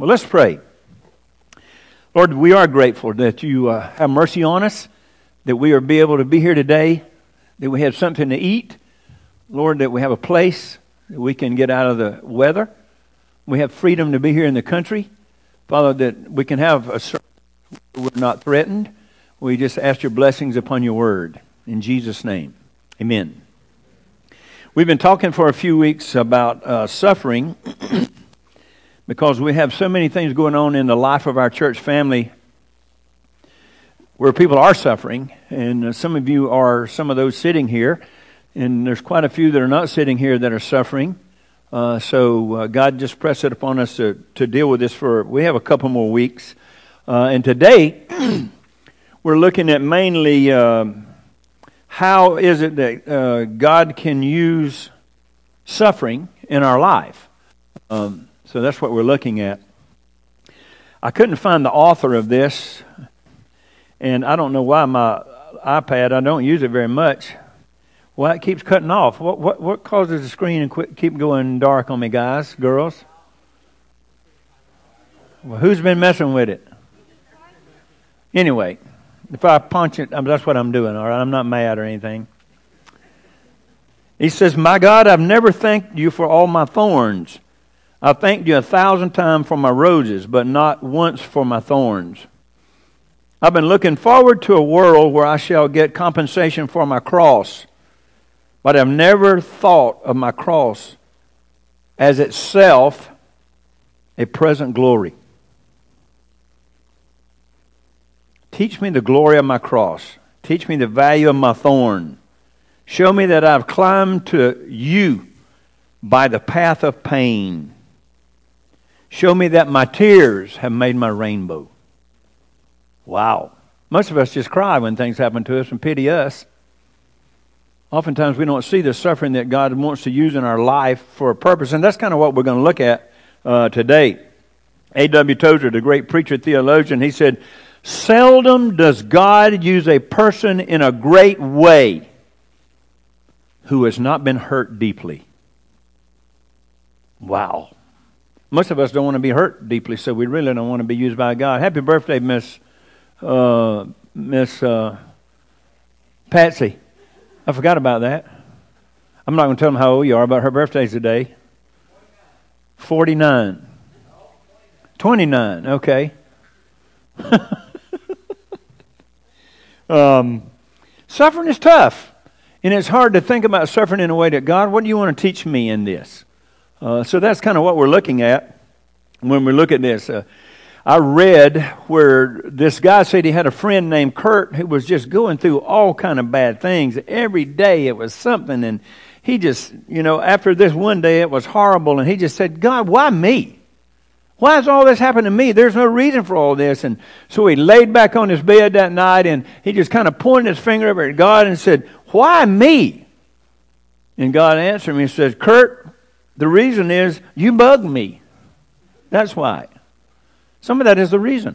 Well, let's pray. Lord, we are grateful that you have mercy on us, that we are able to be here today, that we have something to eat. Lord, that we have a place that we can get out of the weather. We have freedom to be here in the country. Father, that we can have a service where we're not threatened. We just ask your blessings upon your word. In Jesus' name, amen. We've been talking for a few weeks about suffering because we have so many things going on in the life of our church family where people are suffering. And some of you are some of those sitting here. And there's quite a few that are not sitting here that are suffering. So God just pressed it upon us to deal with this we have a couple more weeks. And today, we're looking at mainly how is it that God can use suffering in our life. So that's what we're looking at. I couldn't find the author of this, and I don't know why my iPad, I don't use it very much. Well, it keeps cutting off. What causes the screen to keep going dark on me, guys, girls? Well, who's been messing with it? Anyway, if I punch it, that's what I'm doing, all right? I'm not mad or anything. He says, "My God, I've never thanked you for all my thorns. I've thanked you 1,000 times for my roses, but not once for my thorns. I've been looking forward to a world where I shall get compensation for my cross, but I've never thought of my cross as itself a present glory. Teach me the glory of my cross. Teach me the value of my thorn. Show me that I've climbed to you by the path of pain. Show me that my tears have made my rainbow." Wow. Most of us just cry when things happen to us and pity us. Oftentimes we don't see the suffering that God wants to use in our life for a purpose. And that's kind of what we're going to look at today. A.W. Tozer, the great preacher theologian, he said, "Seldom does God use a person in a great way who has not been hurt deeply." Wow. Most of us don't want to be hurt deeply, so we really don't want to be used by God. Happy birthday, Miss Patsy. I forgot about that. I'm not going to tell them how old you are, but her birthday's today. 49. 29, okay. Suffering is tough. And it's hard to think about suffering in a way that, God, what do you want to teach me in this? So that's kind of what we're looking at when we look at this. I read where this guy said he had a friend named Kurt who was just going through all kind of bad things. Every day it was something. And he just, after this one day it was horrible. And he just said, "God, why me? Why has all this happened to me? There's no reason for all this." And so he laid back on his bed that night and he just kind of pointed his finger over at God and said, "Why me?" And God answered him and says, "Kurt, the reason is you bugged me. That's why." Some of that is the reason.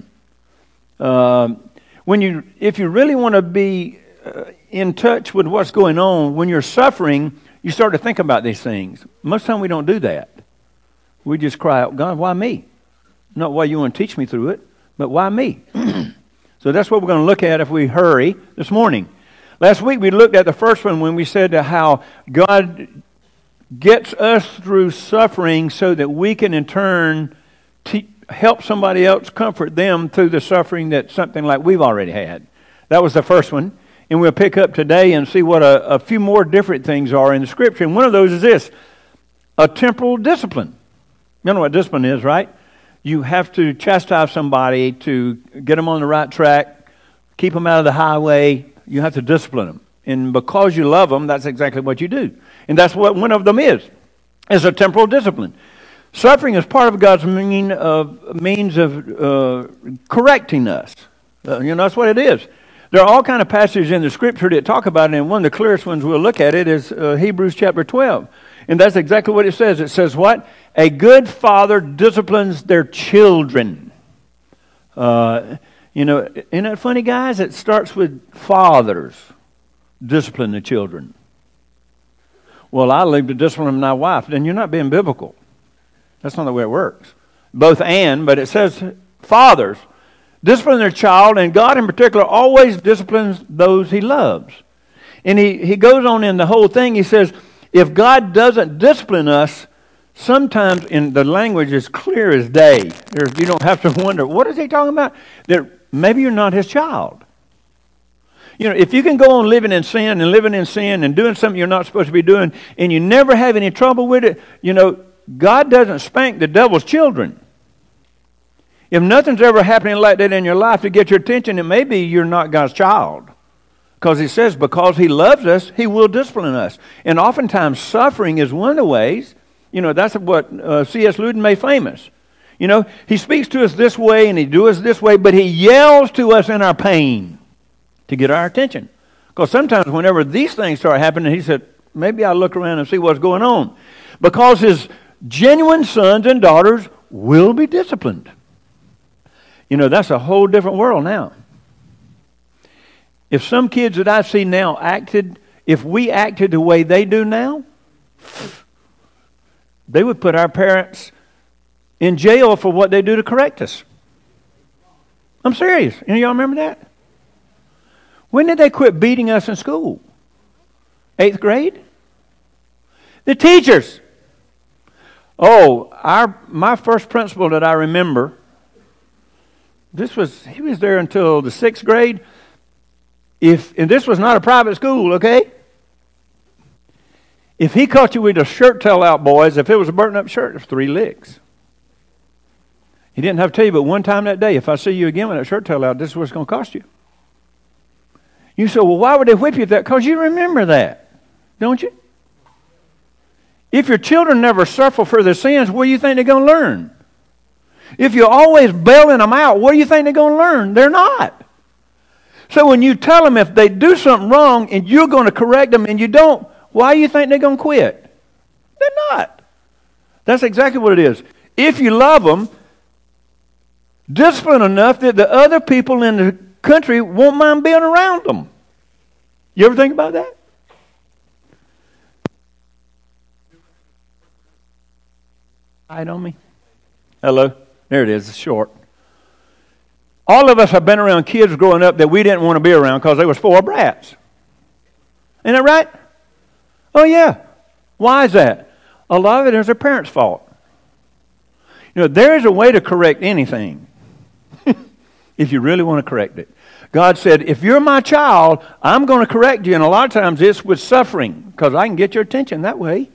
If you really want to be in touch with what's going on, when you're suffering, you start to think about these things. Most of the time we don't do that. We just cry out, "God, why me?" Not why you want to teach me through it, but why me? So that's what we're going to look at if we hurry this morning. Last week we looked at the first one when we said how God gets us through suffering so that we can in turn help somebody else, comfort them through the suffering that something like we've already had. That was the first one. And we'll pick up today and see what a few more different things are in the Scripture. And one of those is this: a temporal discipline. You know what discipline is, right? You have to chastise somebody to get them on the right track, keep them out of the highway. You have to discipline them. And because you love them, that's exactly what you do. And that's what one of them is a temporal discipline. Suffering is part of God's means of correcting us. That's what it is. There are all kind of passages in the Scripture that talk about it, and one of the clearest ones we'll look at it is Hebrews chapter 12. And that's exactly what it says. It says what? A good father disciplines their children. Isn't that funny, guys? It starts with fathers discipline the children. Well, I live to discipline my wife. Then you're not being biblical. That's not the way it works. both and, but it says fathers discipline their child, and God in particular always disciplines those he loves. And he goes on in the whole thing, he says, if God doesn't discipline us, sometimes in the language is clear as day. You don't have to wonder, what is he talking about? That maybe you're not his child. You know, if you can go on living in sin and doing something you're not supposed to be doing, and you never have any trouble with it, you know, God doesn't spank the devil's children. If nothing's ever happening like that in your life to get your attention, it may be you're not God's child. Because he says, because he loves us, he will discipline us. And oftentimes suffering is one of the ways. You know, that's what C.S. Lewis made famous. You know, he speaks to us this way and he does us this way, but he yells to us in our pain to get our attention. Because sometimes whenever these things start happening, he said, maybe I'll look around and see what's going on. Because his genuine sons and daughters will be disciplined. You know, that's a whole different world now. If some kids that I see now if we acted the way they do now, they would put our parents in jail for what they do to correct us. I'm serious. Any of y'all remember that? When did they quit beating us in school? 8th grade? The teachers. Oh, my first principal that I remember, he was there until the 6th grade. And this was not a private school, okay? If he caught you with a shirt tail out, boys, if it was a burnt up shirt, it was 3 licks. He didn't have to tell you, but one time that day, if I see you again with that shirt tail out, this is what it's going to cost you. You say, well, why would they whip you that? Because you remember that, don't you? If your children never suffer for their sins, what do you think they're going to learn? If you're always bailing them out, what do you think they're going to learn? They're not. So when you tell them if they do something wrong and you're going to correct them and you don't, why do you think they're going to quit? They're not. That's exactly what it is. If you love them, discipline enough that the other people in the country won't mind being around them. You ever think about that? Hide on me. Hello. There it is. It's short. All of us have been around kids growing up that we didn't want to be around because they were spoiled brats. Isn't that right? Oh, yeah. Why is that? A lot of it is their parents' fault. You know, there is a way to correct anything if you really want to correct it. God said, if you're my child, I'm going to correct you. And a lot of times it's with suffering because I can get your attention that way.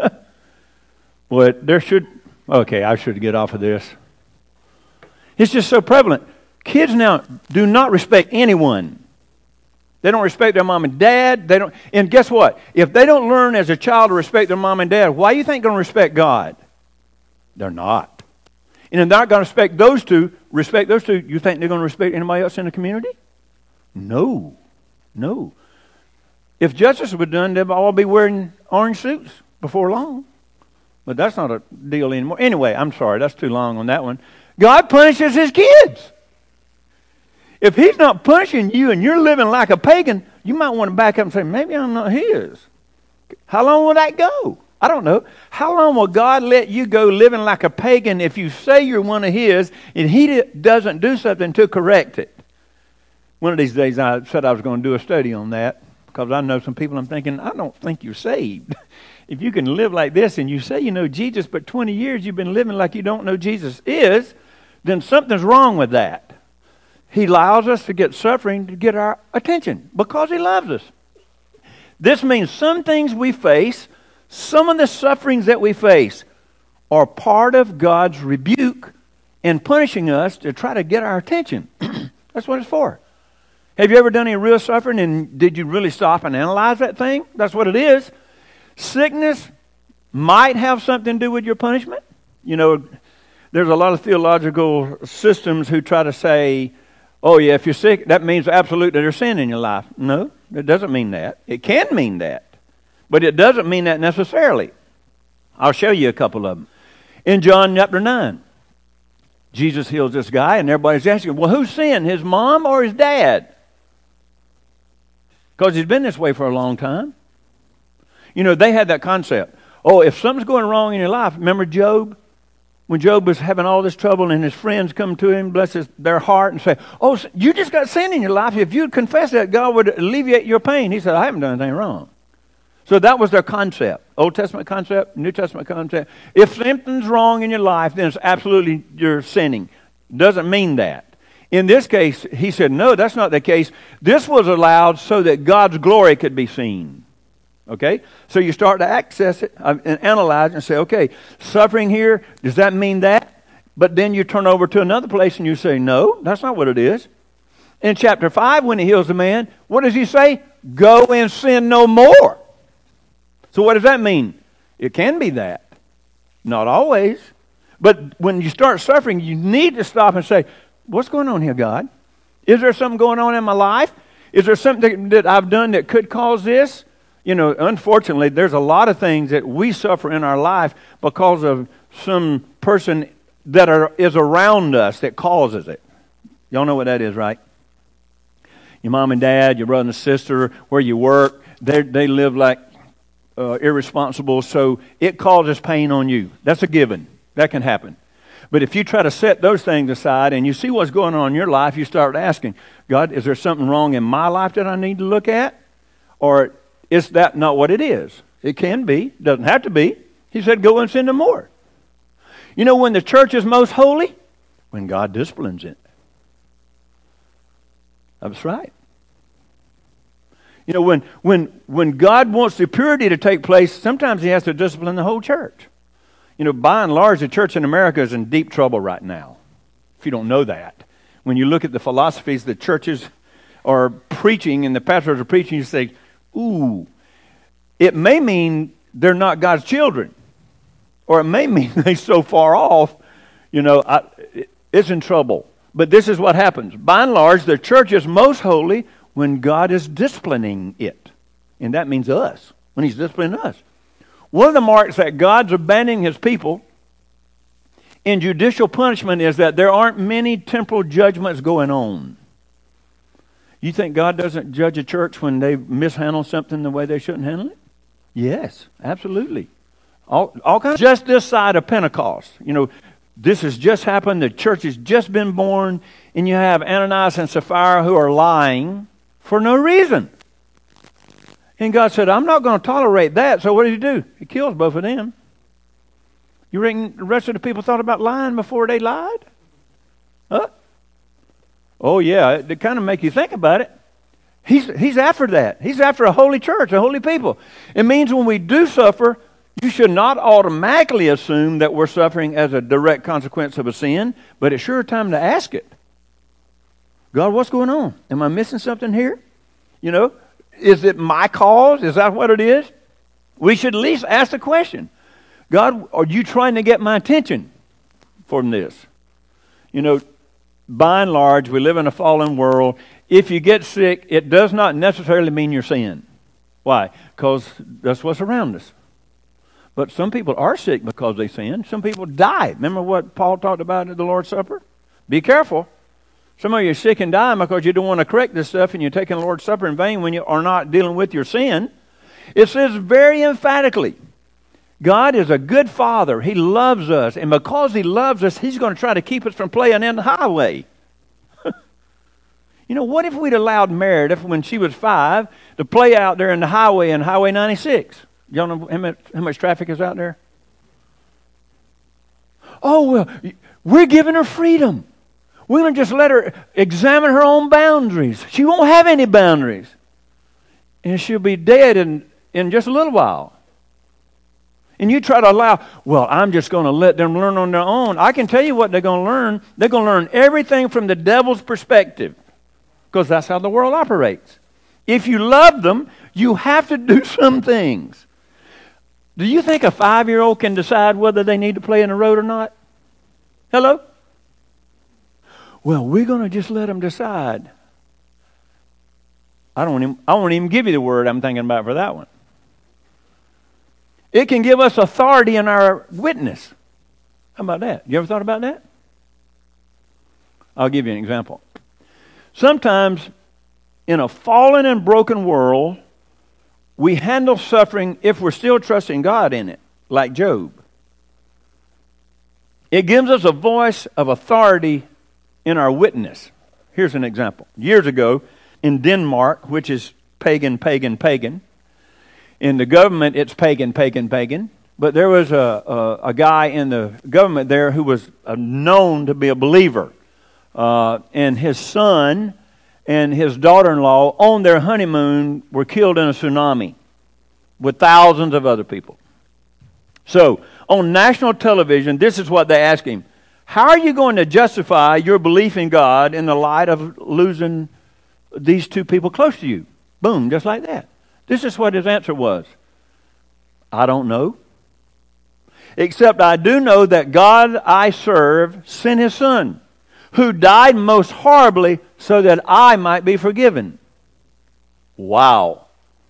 But I should get off of this. It's just so prevalent. Kids now do not respect anyone. They don't respect their mom and dad. And guess what? If they don't learn as a child to respect their mom and dad, why do you think they're going to respect God? They're not. And if they're not going to respect those two, you think they're going to respect anybody else in the community? No. If justice was done, they'd all be wearing orange suits before long. But that's not a deal anymore. Anyway, I'm sorry, that's too long on that one. God punishes his kids. If he's not punishing you and you're living like a pagan, you might want to back up and say, maybe I'm not his. How long will that go? I don't know. How long will God let you go living like a pagan if you say you're one of his and he doesn't do something to correct it? One of these days I said I was going to do a study on that because I know some people I'm thinking, I don't think you're saved. If you can live like this and you say you know Jesus, but 20 years you've been living like you don't know Jesus is, then something's wrong with that. He allows us to get suffering to get our attention because he loves us. This means some things we face, some of the sufferings that we face are part of God's rebuke and punishing us to try to get our attention. That's what it's for. Have you ever done any real suffering and did you really stop and analyze that thing? That's what it is. Sickness might have something to do with your punishment. You know, there's a lot of theological systems who try to say, oh yeah, if you're sick, that means absolutely there's sin in your life. No, it doesn't mean that. It can mean that. But it doesn't mean that necessarily. I'll show you a couple of them. In John chapter 9, Jesus heals this guy and everybody's asking, well, who sinned, his mom or his dad? Because he's been this way for a long time. You know, they had that concept. Oh, if something's going wrong in your life, remember Job? When Job was having all this trouble and his friends come to him, bless their heart, and say, oh, you just got sin in your life. If you'd confess that, God would alleviate your pain. He said, I haven't done anything wrong. So that was their concept. Old Testament concept, New Testament concept. If something's wrong in your life, then it's absolutely you're sinning. Doesn't mean that. In this case, he said, no, that's not the case. This was allowed so that God's glory could be seen. Okay? So you start to access it and analyze it and say, okay, suffering here, does that mean that? But then you turn over to another place and you say, no, that's not what it is. In chapter 5, when he heals the man, what does he say? Go and sin no more. So what does that mean? It can be that. Not always. But when you start suffering, you need to stop and say, what's going on here, God? Is there something going on in my life? Is there something that I've done that could cause this? You know, unfortunately, there's a lot of things that we suffer in our life because of some person that is around us that causes it. Y'all know what that is, right? Your mom and dad, your brother and sister, where you work, they live like irresponsible, so it causes pain on you. That's a given. That can happen. But if you try to set those things aside and you see what's going on in your life, you start asking, God, is there something wrong in my life that I need to look at? Or is that not what it is? It can be. Doesn't have to be. He said, go and sin no more. You know when the church is most holy? When God disciplines it. That's right. You know, when God wants the purity to take place, sometimes he has to discipline the whole church. You know, by and large, the church in America is in deep trouble right now, if you don't know that. When you look at the philosophies the churches are preaching and the pastors are preaching, you say, ooh, it may mean they're not God's children. Or it may mean they're so far off, you know, it's in trouble. But this is what happens. By and large, the church is most holy when God is disciplining it. And that means us, when he's disciplining us. One of the marks that God's abandoning his people in judicial punishment is that there aren't many temporal judgments going on. You think God doesn't judge a church when they mishandle something the way they shouldn't handle it? Yes, absolutely. All kinds. Just this side of Pentecost. You know, this has just happened. The church has just been born. And you have Ananias and Sapphira who are lying for no reason. And God said, I'm not going to tolerate that. So what did he do? He kills both of them. You reckon the rest of the people thought about lying before they lied? Huh? Oh, yeah. It kind of make you think about it. He's after that. He's after a holy church, a holy people. It means when we do suffer, you should not automatically assume that we're suffering as a direct consequence of a sin, but it's sure time to ask it. God, what's going on? Am I missing something here? You know, is it my cause? Is that what it is? We should at least ask the question. God, are you trying to get my attention from this? You know, by and large, we live in a fallen world. If you get sick, it does not necessarily mean you're sin. Why? Because that's what's around us. But some people are sick because they sin. Some people die. Remember what Paul talked about at the Lord's Supper? Be careful. Some of you are sick and dying because you don't want to correct this stuff and you're taking the Lord's Supper in vain when you are not dealing with your sin. It says very emphatically, God is a good Father. He loves us. And because He loves us, He's going to try to keep us from playing in the highway. You know, what if we'd allowed Meredith, when she was 5, to play out there in the highway in Highway 96? Y'all know how much traffic is out there? Oh, well, we're giving her freedom. We're going to just let her examine her own boundaries. She won't have any boundaries. And she'll be dead in just a little while. And you try to allow, well, I'm just going to let them learn on their own. I can tell you what they're going to learn. They're going to learn everything from the devil's perspective. Because that's how the world operates. If you love them, you have to do some things. Do you think a 5-year-old can decide whether they need to play in the road or not? Hello? Well, we're going to just let them decide. I won't even give you the word I'm thinking about for that one. It can give us authority in our witness. How about that? You ever thought about that? I'll give you an example. Sometimes in a fallen and broken world, we handle suffering if we're still trusting God in it, like Job. It gives us a voice of authority in our witness. Here's an example. Years ago, in Denmark, which is pagan, in the government it's pagan, but there was a guy in the government there who was known to be a believer. And his son and his daughter-in-law on their honeymoon were killed in a tsunami with thousands of other people. So, on national television, this is what they ask him. How are you going to justify your belief in God in the light of losing these two people close to you? Boom, just like that. This is what his answer was. I don't know. Except I do know that God I serve sent His Son, who died most horribly so that I might be forgiven. Wow.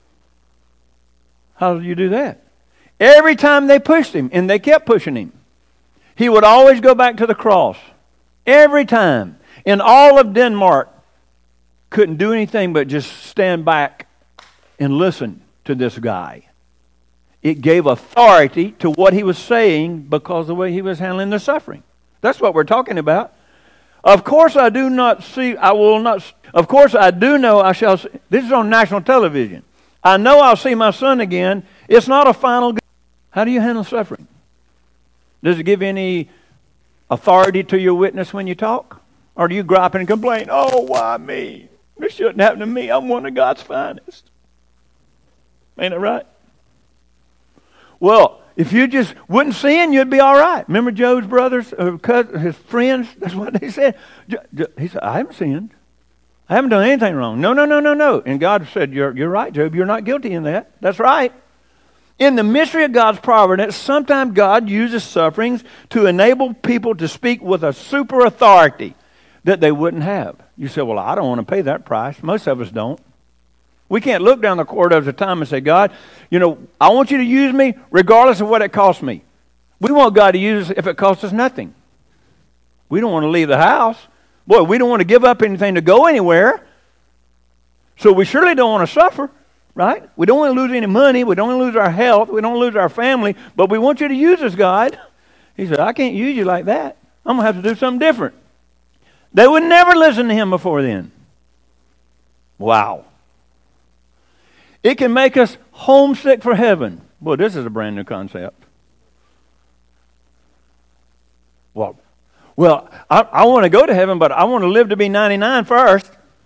How did you do that? Every time they pushed him, and they kept pushing him, he would always go back to the cross. Every time. And all of Denmark couldn't do anything but just stand back and listen to this guy. It gave authority to what he was saying because of the way he was handling the suffering. That's what we're talking about. Of course I do not see, I will not, of course I do know I shall see. This is on national television. I know I'll see my son again. It's not a final. How do you handle suffering? Does it give any authority to your witness when you talk? Or do you gripe and complain, oh, why me? This shouldn't happen to me. I'm one of God's finest. Ain't it right? Well, if you just wouldn't sin, you'd be all right. Remember Job's brothers, his friends? That's what they said. He said, I haven't sinned. I haven't done anything wrong. No. And God said, you're right, Job. You're not guilty in that. That's right. In the mystery of God's providence, sometimes God uses sufferings to enable people to speak with a super authority that they wouldn't have. You say, well, I don't want to pay that price. Most of us don't. We can't look down the corridors of time and say, God, I want you to use me regardless of what it costs me. We want God to use us if it costs us nothing. We don't want to leave the house. Boy, we don't want to give up anything to go anywhere. So we surely don't want to suffer, right? We don't want to lose any money. We don't want to lose our health. We don't want to lose our family. But we want you to use us, God. He said, I can't use you like that. I'm going to have to do something different. They would never listen to him before then. Wow. It can make us homesick for heaven. Boy, this is a brand new concept. Well, I want to go to heaven, but I want to live to be 99 first.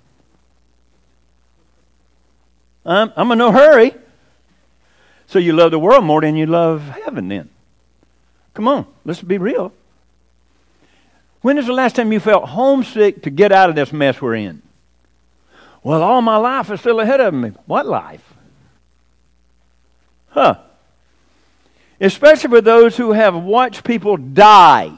I'm in no hurry. So you love the world more than you love heaven then. Come on, let's be real. When is the last time you felt homesick to get out of this mess we're in? Well, all my life is still ahead of me. What life? Especially for those who have watched people die.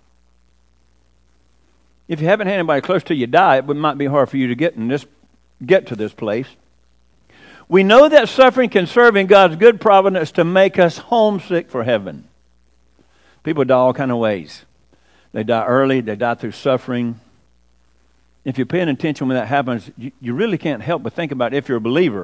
If you haven't had anybody close to you die, it might be hard for you to get to this place. We know that suffering can serve in God's good providence to make us homesick for heaven. People die all kind of ways. They die early. They die through suffering. If you're paying attention when that happens, you really can't help but think about it if you're a believer.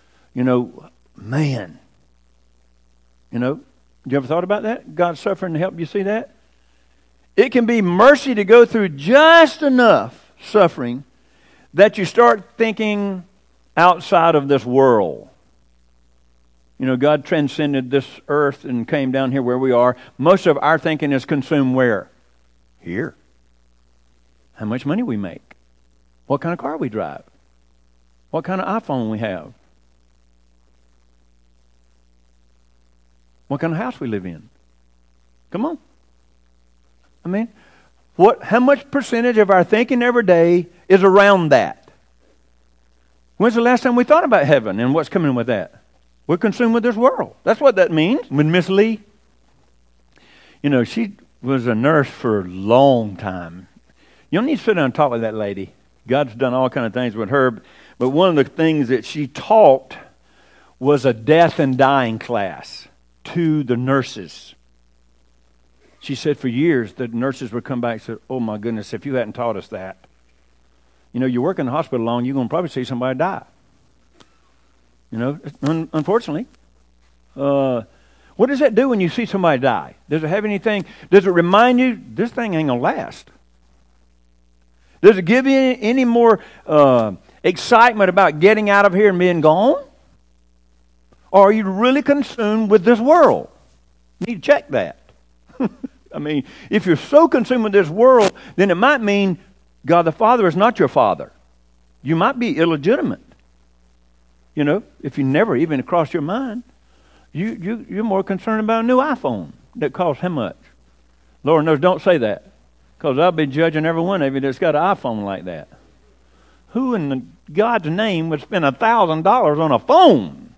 Man. You ever thought about that? God's suffering to help you see that? It can be mercy to go through just enough suffering that you start thinking outside of this world. God transcended this earth and came down here where we are. Most of our thinking is consumed where? Here. How much money we make. What kind of car we drive. What kind of iPhone we have. What kind of house we live in. Come on. How much percentage of our thinking every day is around that? When's the last time we thought about heaven and what's coming with that? We're consumed with this world. That's what that means. When Miss Lee, she was a nurse for a long time. You don't need to sit down and talk with that lady. God's done all kind of things with her. But one of the things that she taught was a death and dying class to the nurses. She said for years the nurses would come back and say, oh my goodness, if you hadn't taught us that. You work in the hospital long, you're going to probably see somebody die. Unfortunately. What does that do when you see somebody die? Does it have anything? Does it remind you, this thing ain't going to last? Does it give you any more excitement about getting out of here and being gone? Or are you really consumed with this world? You need to check that. I mean, if you're so consumed with this world, then it might mean God the Father is not your Father. You might be illegitimate. You know, if you never even crossed your mind, you're more concerned about a new iPhone that costs how much? Lord knows, don't say that, because I'll be judging every one of you that's got an iPhone like that. Who in God's name would spend $1,000 on a phone?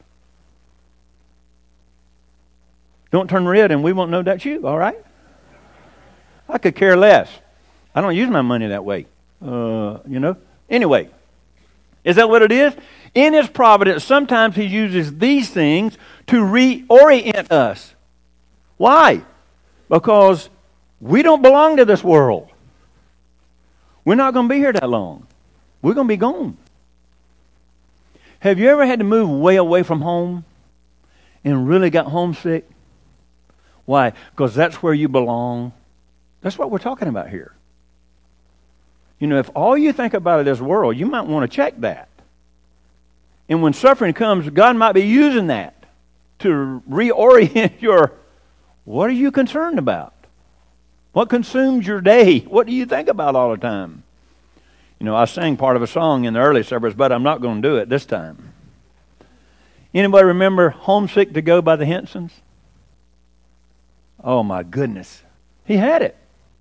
Don't turn red and we won't know that's you, all right? I could care less. I don't use my money that way. You know? Anyway, is that what it is? In His providence, sometimes He uses these things to reorient us. Why? Because we don't belong to this world. We're not going to be here that long. We're going to be gone. Have you ever had to move way away from home and really got homesick? Why? Because that's where you belong. That's what we're talking about here. You know, if all you think about is this world, you might want to check that. And when suffering comes, God might be using that to reorient your, what are you concerned about? What consumes your day? What do you think about all the time? You know, I sang part of a song in the early service, but I'm not going to do it this time. Anybody remember Homesick to Go by the Hensons? Oh my goodness. He had it.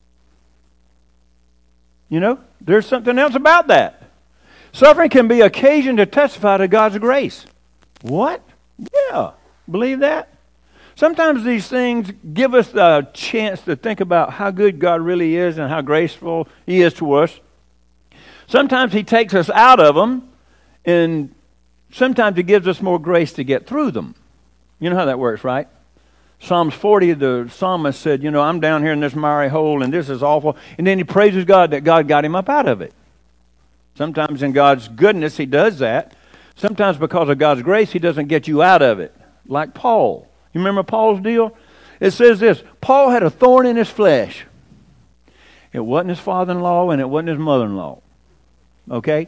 You know, there's something else about that. Suffering can be occasion to testify to God's grace. What? Yeah. Believe that? Sometimes these things give us a chance to think about how good God really is and how graceful He is to us. Sometimes He takes us out of them, and sometimes He gives us more grace to get through them. You know how that works, right? Psalms 40, the psalmist said, you know, I'm down here in this miry hole and this is awful. And then he praises God that God got him up out of it. Sometimes in God's goodness, He does that. Sometimes because of God's grace, He doesn't get you out of it. Like Paul. You remember Paul's deal? It says this, Paul had a thorn in his flesh. It wasn't his father-in-law and it wasn't his mother-in-law. Okay?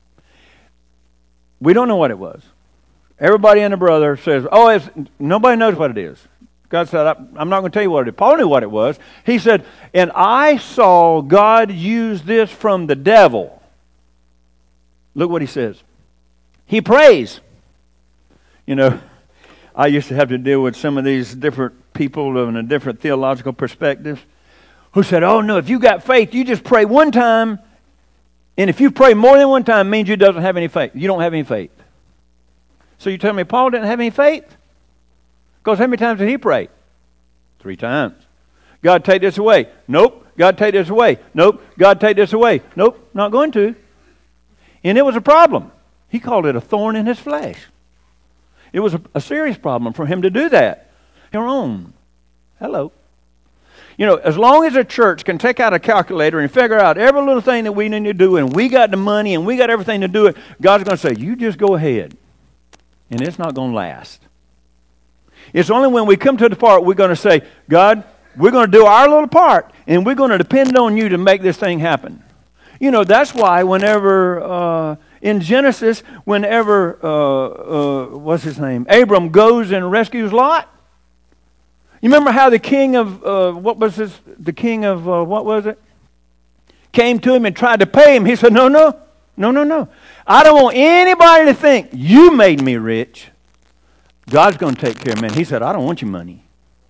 We don't know what it was. Everybody and the brother says, oh, nobody knows what it is. God said, I'm not going to tell you what it is. Paul knew what it was. He said, and I saw God use this from the devil. Look what he says. He prays. You know, I used to have to deal with some of these different people in a different theological perspective who said, oh no, if you got faith, you just pray one time, and if you pray more than one time, it means you don't have any faith. You don't have any faith. So you tell me Paul didn't have any faith? Because how many times did he pray? 3 times. God, take this away. Nope. God, take this away. Nope. God, take this away. Nope. Not going to. And it was a problem. He called it a thorn in his flesh. It was a serious problem for him to do that. Your own. Hello. You know, as long as a church can take out a calculator and figure out every little thing that we need to do, and we got the money and we got everything to do it, God's going to say, you just go ahead. And it's not going to last. It's only when we come to the part we're going to say, God, we're going to do our little part, and we're going to depend on you to make this thing happen. You know, that's why whenever, in Genesis, whenever, what's his name? Abram goes and rescues Lot. You remember how the king of, what was it? Came to him and tried to pay him. He said, no. I don't want anybody to think you made me rich. God's going to take care of me. He said, I don't want your money.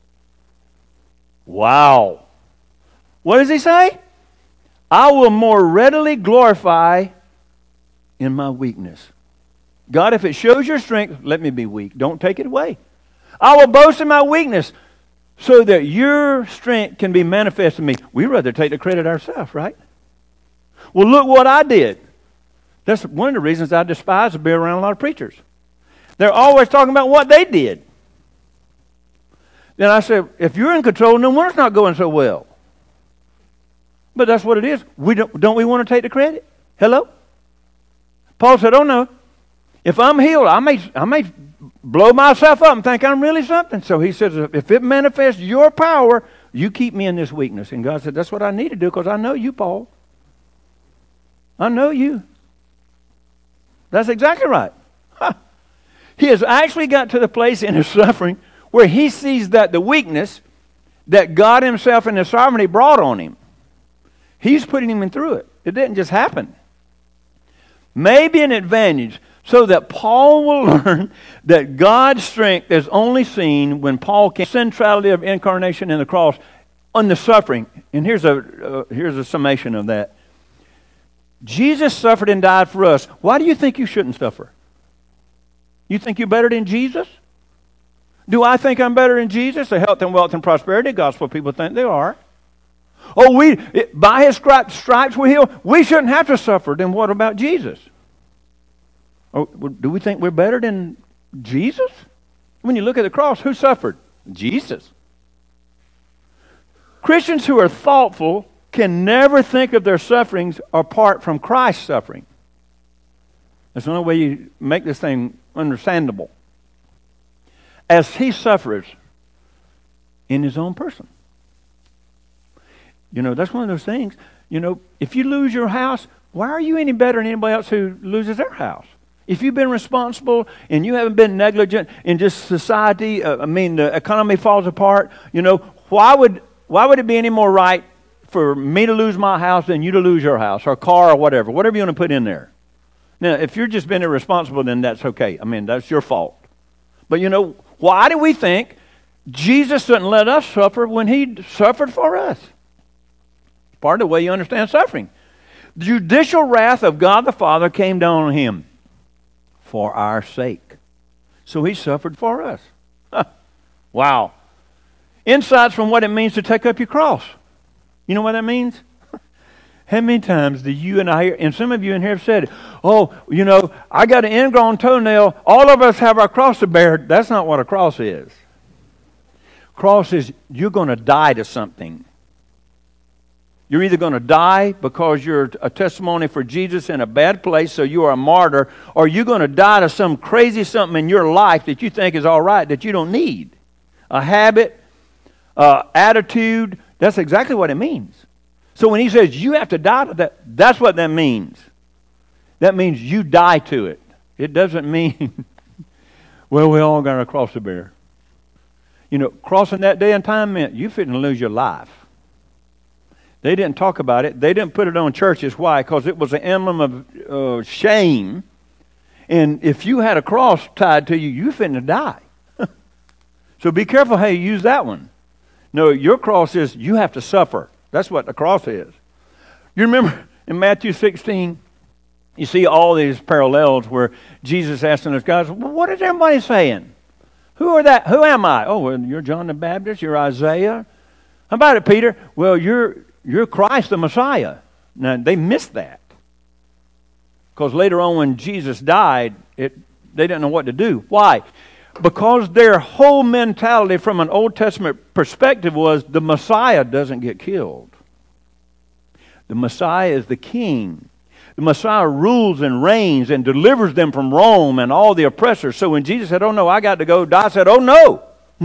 Wow. What does he say? I will more readily glorify in my weakness. God, if it shows your strength, let me be weak. Don't take it away. I will boast in my weakness so that your strength can be manifest in me. We'd rather take the credit ourselves, right? Well, look what I did. That's one of the reasons I despise to be around a lot of preachers. They're always talking about what they did. Then I said, if you're in control, no wonder it's not going so well. But that's what it is. Don't we want to take the credit? Hello? Paul said, oh no. If I'm healed, I may blow myself up and think I'm really something. So he says, if it manifests your power, you keep me in this weakness. And God said, that's what I need to do because I know you, Paul. I know you. That's exactly right. Huh. He has actually got to the place in his suffering where he sees that the weakness that God himself in his sovereignty brought on him, he's putting him through it. It didn't just happen. Maybe an advantage so that Paul will learn that God's strength is only seen when Paul can centrality of incarnation in the cross on the suffering. And here's a summation of that. Jesus suffered and died for us. Why do you think you shouldn't suffer? You think you're better than Jesus? Do I think I'm better than Jesus? The health and wealth and prosperity gospel people think they are. Oh, by his stripes we're healed. We shouldn't have to suffer. Then what about Jesus? Oh, do we think we're better than Jesus? When you look at the cross, who suffered? Jesus. Christians who are thoughtful can never think of their sufferings apart from Christ's suffering. That's the only way you make this thing understandable. As he suffers in his own person. You know, that's one of those things. You know, if you lose your house, why are you any better than anybody else who loses their house? If you've been responsible and you haven't been negligent in just society, the economy falls apart, you know, why would it be any more right for me to lose my house than you to lose your house or car or whatever you want to put in there? Now, if you're just being irresponsible, then that's okay. I mean, that's your fault. But, you know, why do we think Jesus didn't let us suffer when he suffered for us? Part of the way you understand suffering. The judicial wrath of God the Father came down on him for our sake. So he suffered for us. Wow. Insights from what it means to take up your cross. You know what that means? How many times do you and I hear, and some of you in here have said it, oh, you know, I got an ingrown toenail. All of us have our cross to bear. That's not what a cross is. Cross is you're going to die to something. You're either going to die because you're a testimony for Jesus in a bad place, so you are a martyr, or you're going to die to some crazy something in your life that you think is all right that you don't need. A habit, attitude, that's exactly what it means. So when he says you have to die to that, that's what that means. That means you die to it. It doesn't mean, well, we all got a cross to bear. You know, crossing that day and time meant you fitting to lose your life. They didn't talk about it. They didn't put it on churches. Why? Because it was an emblem of shame. And if you had a cross tied to you, you fitting to die. So be careful how you use that one. No, your cross is you have to suffer. That's what the cross is. You remember in Matthew 16, you see all these parallels where Jesus asking those guys, well, what is everybody saying? Who are that? Who am I? Oh, well, you're John the Baptist. You're Isaiah. How about it, Peter? Well, you're Christ the Messiah. Now, they missed that. Because later on when Jesus died, they didn't know what to do. Why? Because their whole mentality from an Old Testament perspective was the Messiah doesn't get killed. The Messiah is the king. The Messiah rules and reigns and delivers them from Rome and all the oppressors. So when Jesus said, oh no, I got to go die, said, oh no,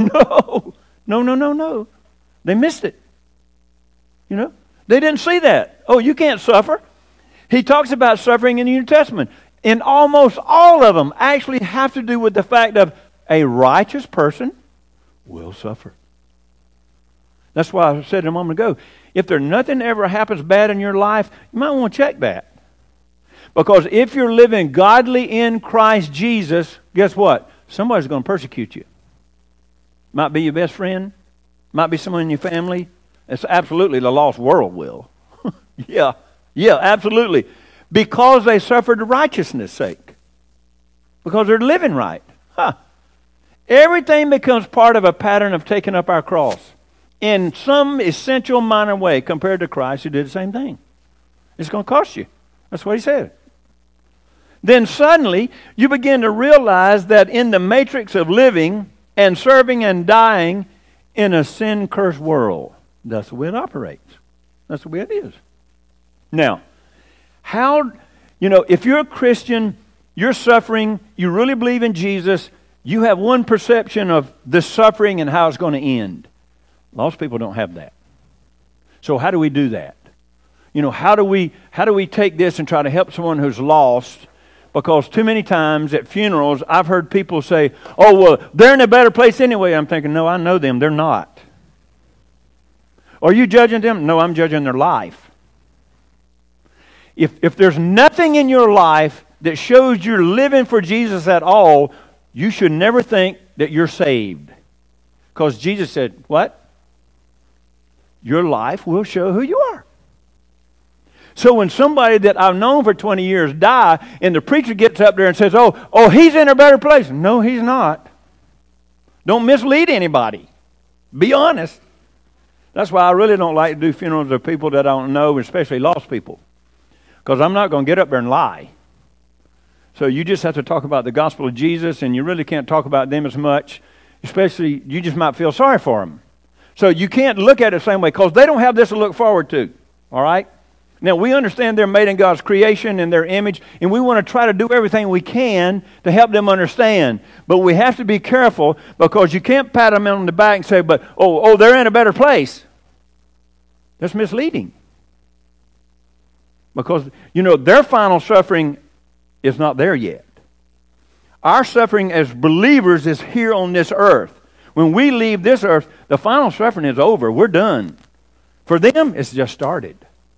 no. They missed it. You know, they didn't see that. Oh, you can't suffer. He talks about suffering in the New Testament. And almost all of them actually have to do with the fact of a righteous person will suffer. That's why I said a moment ago, if there nothing ever happens bad in your life, you might want to check that. Because if you're living godly in Christ Jesus, guess what? Somebody's going to persecute you. Might be your best friend. Might be someone in your family. It's absolutely the lost world will. Yeah, absolutely. Because they suffered the righteousness' sake. Because they're living right. Everything becomes part of a pattern of taking up our cross. In some essential minor way compared to Christ who did the same thing. It's going to cost you. That's what he said. Then suddenly you begin to realize that in the matrix of living and serving and dying in a sin-cursed world, that's the way it operates. That's the way it is. Now, if you're a Christian, you're suffering, you really believe in Jesus, You have one perception of this suffering and how it's going to end. Most people don't have that. So how do we do that? How do we take this and try to help someone who's lost? Because too many times at funerals, I've heard people say, oh, well, they're in a better place anyway. I'm thinking, no, I know them. They're not. Are you judging them? No, I'm judging their life. If there's nothing in your life that shows you're living for Jesus at all, you should never think that you're saved. Because Jesus said, what? Your life will show who you are. So when somebody that I've known for 20 years die, and the preacher gets up there and says, oh, he's in a better place. No, he's not. Don't mislead anybody. Be honest. That's why I really don't like to do funerals of people that I don't know, especially lost people. Because I'm not going to get up there and lie. So you just have to talk about the gospel of Jesus, and you really can't talk about them as much. Especially, you just might feel sorry for them. So you can't look at it the same way, because they don't have this to look forward to. All right? Now, we understand they're made in God's creation and their image, and we want to try to do everything we can to help them understand. But we have to be careful, because you can't pat them on the back and say, but, they're in a better place. That's misleading. Because, their final suffering is not there yet. Our suffering as believers is here on this earth. When we leave this earth, the final suffering is over. We're done. For them, it's just started.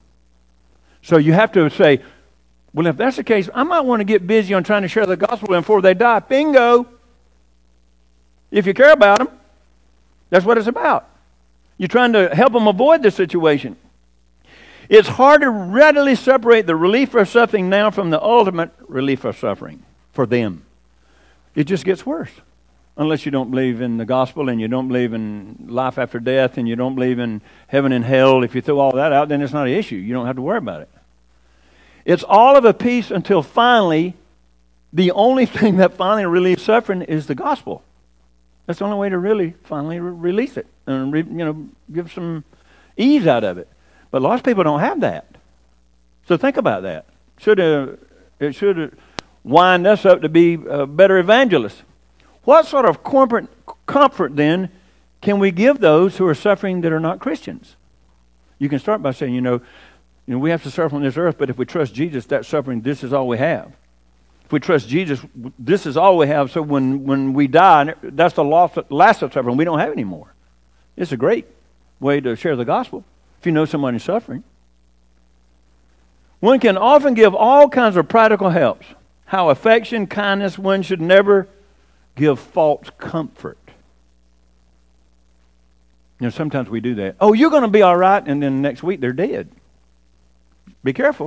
So you have to say, well, if that's the case, I might want to get busy on trying to share the gospel with them before they die. Bingo! If you care about them, that's what it's about. You're trying to help them avoid this situation. It's hard to readily separate the relief of suffering now from the ultimate relief of suffering for them. It just gets worse. Unless you don't believe in the gospel, and you don't believe in life after death, and you don't believe in heaven and hell. If you throw all that out, then it's not an issue. You don't have to worry about it. It's all of a piece until finally, the only thing that finally relieves suffering is the gospel. That's the only way to really finally release it and give some ease out of it. But lots of people don't have that. So think about that. It should wind us up to be better evangelists. What sort of corporate comfort then can we give those who are suffering that are not Christians? You can start by saying, we have to suffer on this earth, but if we trust Jesus, that suffering, this is all we have. If we trust Jesus, this is all we have. So when we die, that's the last of suffering. We don't have any more. It's a great way to share the gospel if you know somebody's suffering. One can often give all kinds of practical helps. How affection, kindness, one should never give false comfort. Sometimes we do that. Oh, you're going to be all right, and then next week they're dead. Be careful.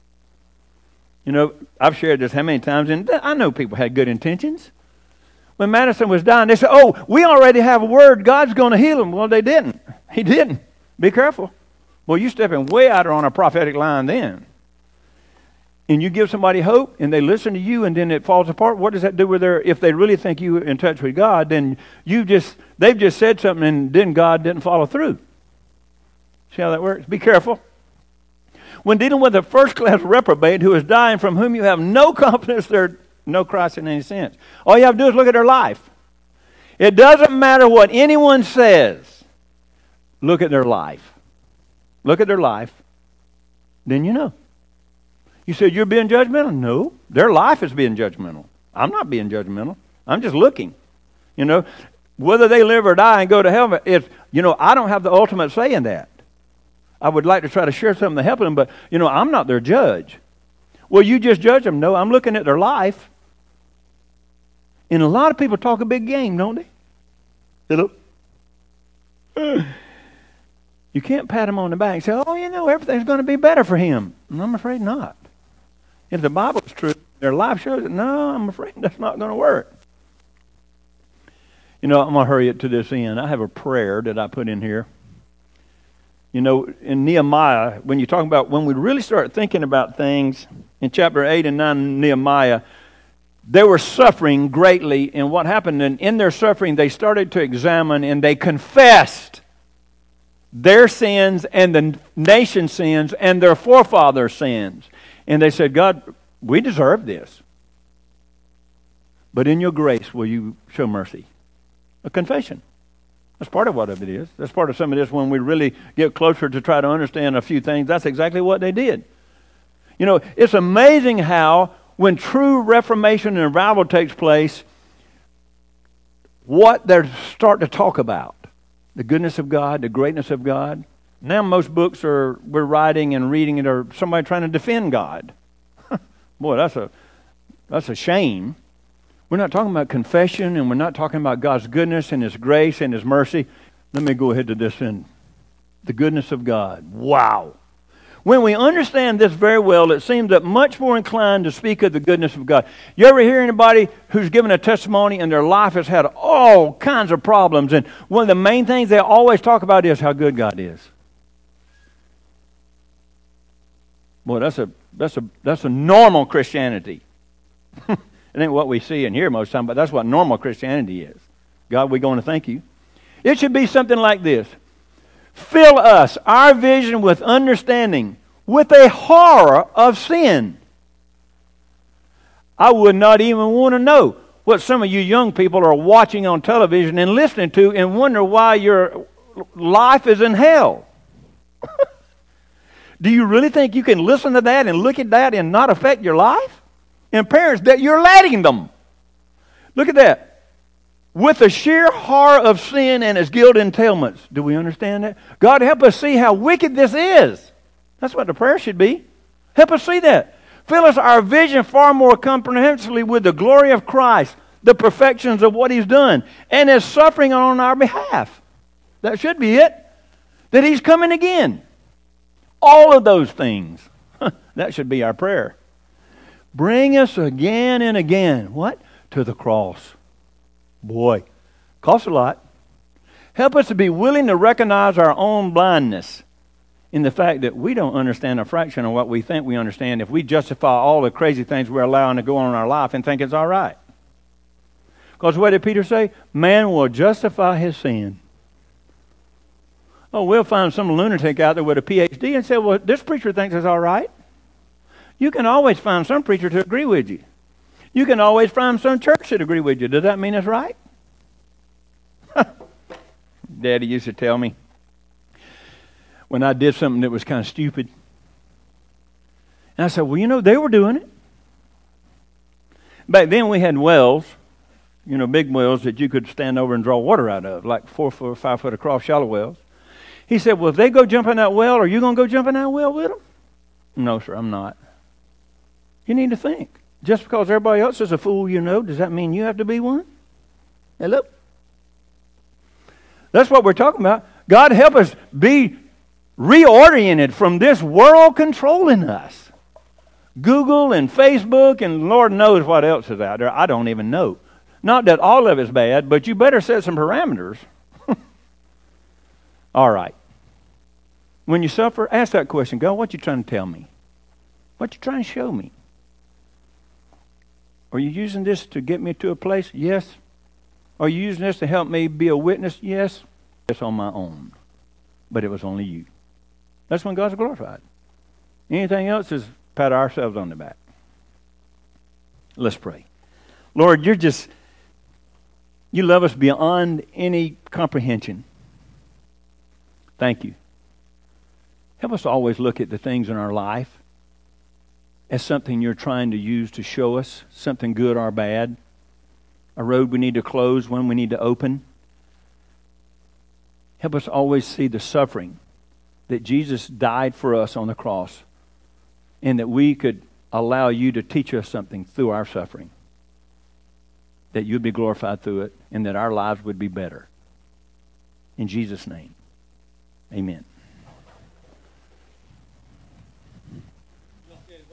I've shared this how many times, and I know people had good intentions. When Madison was dying, they said, oh, we already have a word. God's going to heal him. Well, they didn't. He didn't. Be careful. Well, you're stepping way out on a prophetic line then. And you give somebody hope, and they listen to you, and then it falls apart. What does that do with if they really think you're in touch with God, then they've just said something, and then God didn't follow through. See how that works? Be careful. When dealing with a first-class reprobate who is dying, from whom you have no confidence they're no Christ in any sense, all you have to do is look at their life. It doesn't matter what anyone says. Look at their life. Look at their life. Then you know. You said you're being judgmental? No. Their life is being judgmental. I'm not being judgmental. I'm just looking. Whether they live or die and go to heaven, I don't have the ultimate say in that. I would like to try to share something to help them, but, I'm not their judge. Well, you just judge them. No, I'm looking at their life. And a lot of people talk a big game, don't they? You can't pat them on the back and say, everything's going to be better for him. And I'm afraid not. If the Bible's true, their life shows it. No, I'm afraid that's not going to work. I'm going to hurry it to this end. I have a prayer that I put in here. In Nehemiah, when you're talking about, when we really start thinking about things, in chapter 8 and 9 Nehemiah, they were suffering greatly, and what happened, and in their suffering, they started to examine, and they confessed their sins and the nation's sins and their forefathers' sins. And they said, God, we deserve this. but in your grace will you show mercy. A confession. That's part of what it is. That's part of some of this when we really get closer to try to understand a few things. That's exactly what they did. You know, it's amazing how when true reformation and revival takes place, what they're starting to talk about. The goodness of God, the greatness of God. Now most books we're writing and reading it are somebody trying to defend God. Boy, that's a shame. We're not talking about confession, and we're not talking about God's goodness and His grace and His mercy. Let me go ahead to this end. The goodness of God. Wow. When we understand this very well, it seems that much more inclined to speak of the goodness of God. You ever hear anybody who's given a testimony and their life has had all kinds of problems, and one of the main things they always talk about is how good God is? Boy, that's a normal Christianity. It ain't what we see and hear most of the time, but that's what normal Christianity is. God, we're going to thank you. It should be something like this. Fill us, our vision, with understanding, with a horror of sin. I would not even want to know what some of you young people are watching on television and listening to and wonder why your life is in hell. Do you really think you can listen to that and look at that and not affect your life? And parents, that you're letting them. Look at that. With the sheer horror of sin and its guilt entailments. Do we understand that? God, help us see how wicked this is. That's what the prayer should be. Help us see that. Fill us our vision far more comprehensively with the glory of Christ, the perfections of what He's done, and His suffering on our behalf. That should be it. That He's coming again. All of those things. That should be our prayer. Bring us again and again. What? To the cross. Boy, costs a lot. Help us to be willing to recognize our own blindness in the fact that we don't understand a fraction of what we think we understand if we justify all the crazy things we're allowing to go on in our life and think it's all right. Because what did Peter say? Man will justify his sin. Oh, we'll find some lunatic out there with a PhD and say, well, this preacher thinks it's all right. You can always find some preacher to agree with you. You can always find some church that agree with you. Does that mean it's right? Daddy used to tell me when I did something that was kind of stupid. And I said, well, you know, they were doing it. Back then we had wells, you know, big wells that you could stand over and draw water out of, like 4 foot or 5 foot across shallow wells. He said, well, if they go jump in that well, are you going to go jump in that well with them? No, sir, I'm not. You need to think. Just because everybody else is a fool, you know, does that mean you have to be one? Hello? That's what we're talking about. God help us be reoriented from this world controlling us. Google and Facebook and Lord knows what else is out there. I don't even know. Not that all of it's bad, but you better set some parameters. All right. When you suffer, ask that question. God, what you trying to tell me? What you trying to show me? Are you using this to get me to a place? Yes. Are you using this to help me be a witness? Yes. It's on my own. But it was only you. That's when God's glorified. Anything else is pat ourselves on the back. Let's pray. Lord, you love us beyond any comprehension. Thank you. Help us to always look at the things in our life as something you're trying to use to show us something good or bad, a road we need to close, one we need to open. Help us always see the suffering that Jesus died for us on the cross and that we could allow you to teach us something through our suffering, that you'd be glorified through it and that our lives would be better. In Jesus' name, amen.